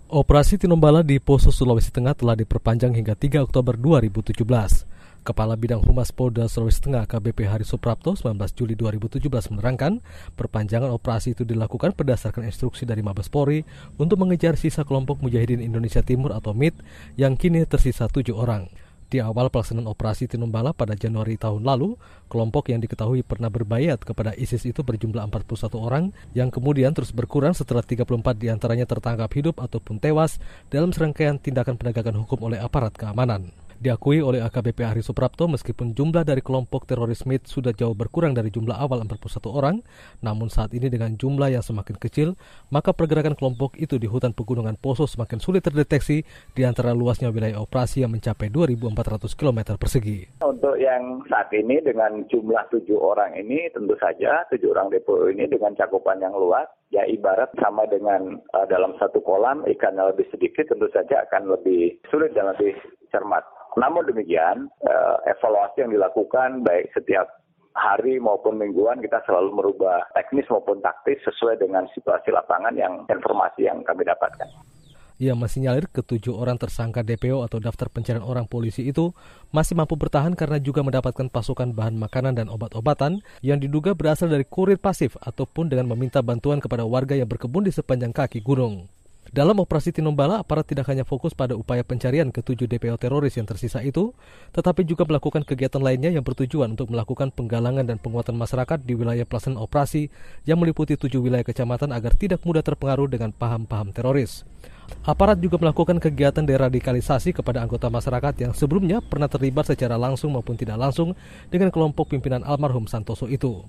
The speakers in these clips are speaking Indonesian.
Operasi Tinombala di Poso, Sulawesi Tengah telah diperpanjang hingga 3 Oktober 2017. Kepala Bidang Humas Polda Sulawesi Tengah AKBP Hari Suprapto 19 Juli 2017 menerangkan perpanjangan operasi itu dilakukan berdasarkan instruksi dari Mabes Polri untuk mengejar sisa kelompok Mujahidin Indonesia Timur atau MIT yang kini tersisa 7 orang. Di awal pelaksanaan operasi Tinombala pada Januari tahun lalu, kelompok yang diketahui pernah berbayat kepada ISIS itu berjumlah 41 orang yang kemudian terus berkurang setelah 34 diantaranya tertangkap hidup ataupun tewas dalam serangkaian tindakan penegakan hukum oleh aparat keamanan. Diakui oleh AKBP Hari Suprapto, meskipun jumlah dari kelompok teroris MIT sudah jauh berkurang dari jumlah awal 41 orang, namun saat ini dengan jumlah yang semakin kecil, maka pergerakan kelompok itu di hutan pegunungan Poso semakin sulit terdeteksi di antara luasnya wilayah operasi yang mencapai 2.400 km persegi. Untuk yang saat ini dengan jumlah 7 orang ini, tentu saja 7 orang DPO ini dengan cakupan yang luas, ya ibarat sama dengan dalam satu kolam, ikan yang lebih sedikit tentu saja akan lebih sulit dan lebih cermat. Namun demikian, evaluasi yang dilakukan baik setiap hari maupun mingguan kita selalu merubah teknis maupun taktis sesuai dengan situasi lapangan yang informasi yang kami dapatkan. Ia masih nyalir ke-7 orang tersangka DPO atau daftar pencarian orang polisi itu masih mampu bertahan karena juga mendapatkan pasokan bahan makanan dan obat-obatan yang diduga berasal dari kurir pasif ataupun dengan meminta bantuan kepada warga yang berkebun di sepanjang kaki gunung. Dalam operasi Tinombala, aparat tidak hanya fokus pada upaya pencarian ke-7 DPO teroris yang tersisa itu, tetapi juga melakukan kegiatan lainnya yang bertujuan untuk melakukan penggalangan dan penguatan masyarakat di wilayah pelaksanaan operasi yang meliputi 7 wilayah kecamatan agar tidak mudah terpengaruh dengan paham-paham teroris. Aparat juga melakukan kegiatan deradikalisasi kepada anggota masyarakat yang sebelumnya pernah terlibat secara langsung maupun tidak langsung dengan kelompok pimpinan almarhum Santoso itu.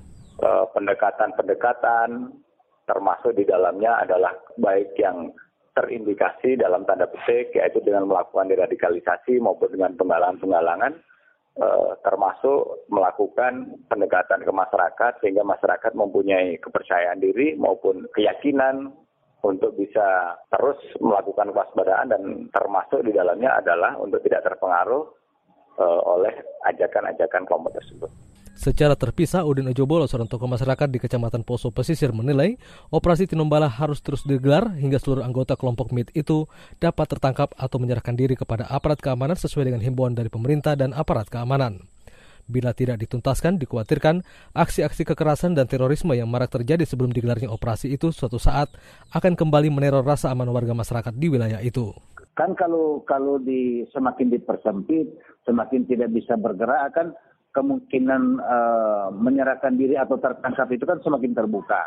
Pendekatan termasuk di dalamnya adalah baik yang terindikasi dalam tanda petik, yaitu dengan melakukan deradikalisasi maupun dengan penggalangan-penggalangan, termasuk melakukan pendekatan ke masyarakat sehingga masyarakat mempunyai kepercayaan diri maupun keyakinan untuk bisa terus melakukan kewaspadaan, dan termasuk di dalamnya adalah untuk tidak terpengaruh oleh ajakan-ajakan kelompok tersebut. Secara terpisah, Udin Ojobolo, seorang tokoh masyarakat di Kecamatan Poso Pesisir, menilai operasi Tinombala harus terus digelar hingga seluruh anggota kelompok MIT itu dapat tertangkap atau menyerahkan diri kepada aparat keamanan sesuai dengan himbauan dari pemerintah dan aparat keamanan. Bila tidak dituntaskan, dikhawatirkan aksi-aksi kekerasan dan terorisme yang marak terjadi sebelum digelarnya operasi itu suatu saat akan kembali meneror rasa aman warga masyarakat di wilayah itu. Kan kalau semakin dipersempit, semakin tidak bisa bergerak, kan kemungkinan menyerahkan diri atau tertangkap itu kan semakin terbuka.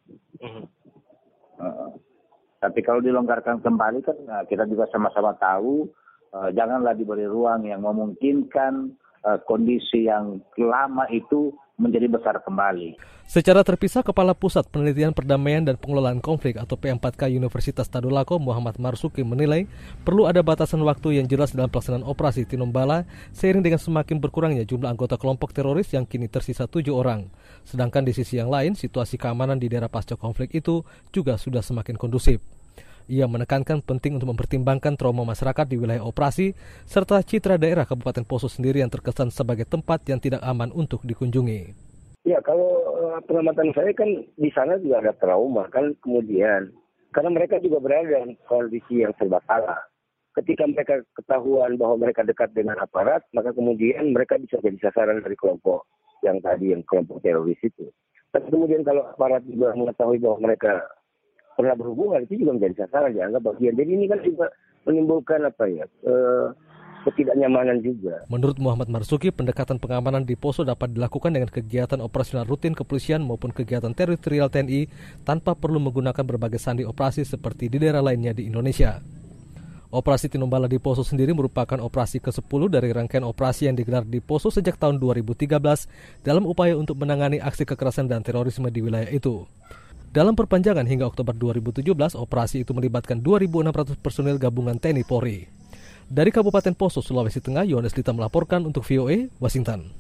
Tapi kalau dilonggarkan kembali kan kita juga sama-sama tahu, janganlah diberi ruang yang memungkinkan kondisi yang lama itu menjadi besar kembali. Secara terpisah, Kepala Pusat Penelitian Perdamaian dan Pengelolaan Konflik atau P4K Universitas Tadulako, Muhammad Marzuki, menilai perlu ada batasan waktu yang jelas dalam pelaksanaan operasi Tinombala seiring dengan semakin berkurangnya jumlah anggota kelompok teroris yang kini tersisa 7 orang. Sedangkan di sisi yang lain, situasi keamanan di daerah pasca konflik itu juga sudah semakin kondusif. Ia menekankan penting untuk mempertimbangkan trauma masyarakat di wilayah operasi serta citra daerah Kabupaten Poso sendiri yang terkesan sebagai tempat yang tidak aman untuk dikunjungi. Ya, kalau pengamatan saya kan di sana juga ada trauma kan, kemudian karena mereka juga berada dalam kondisi yang serba salah. Ketika mereka ketahuan bahwa mereka dekat dengan aparat, maka kemudian mereka bisa jadi sasaran dari kelompok yang tadi, yang kelompok teroris itu. Tapi kemudian kalau aparat juga mengetahui bahwa mereka pernah berhubungan, itu juga menjadi sasaran, dianggap bagian. Jadi ini kan juga menimbulkan ketidaknyamanan juga. Menurut Muhammad Marzuki, pendekatan pengamanan di Poso dapat dilakukan dengan kegiatan operasional rutin kepolisian maupun kegiatan teritorial TNI tanpa perlu menggunakan berbagai sandi operasi seperti di daerah lainnya di Indonesia. Operasi Tinombala di Poso sendiri merupakan operasi ke-10 dari rangkaian operasi yang digelar di Poso sejak tahun 2013 dalam upaya untuk menangani aksi kekerasan dan terorisme di wilayah itu. Dalam perpanjangan hingga Oktober 2017, operasi itu melibatkan 2.600 personil gabungan TNI Polri. Dari Kabupaten Poso, Sulawesi Tengah, Yohanes Lita melaporkan untuk VOA, Washington.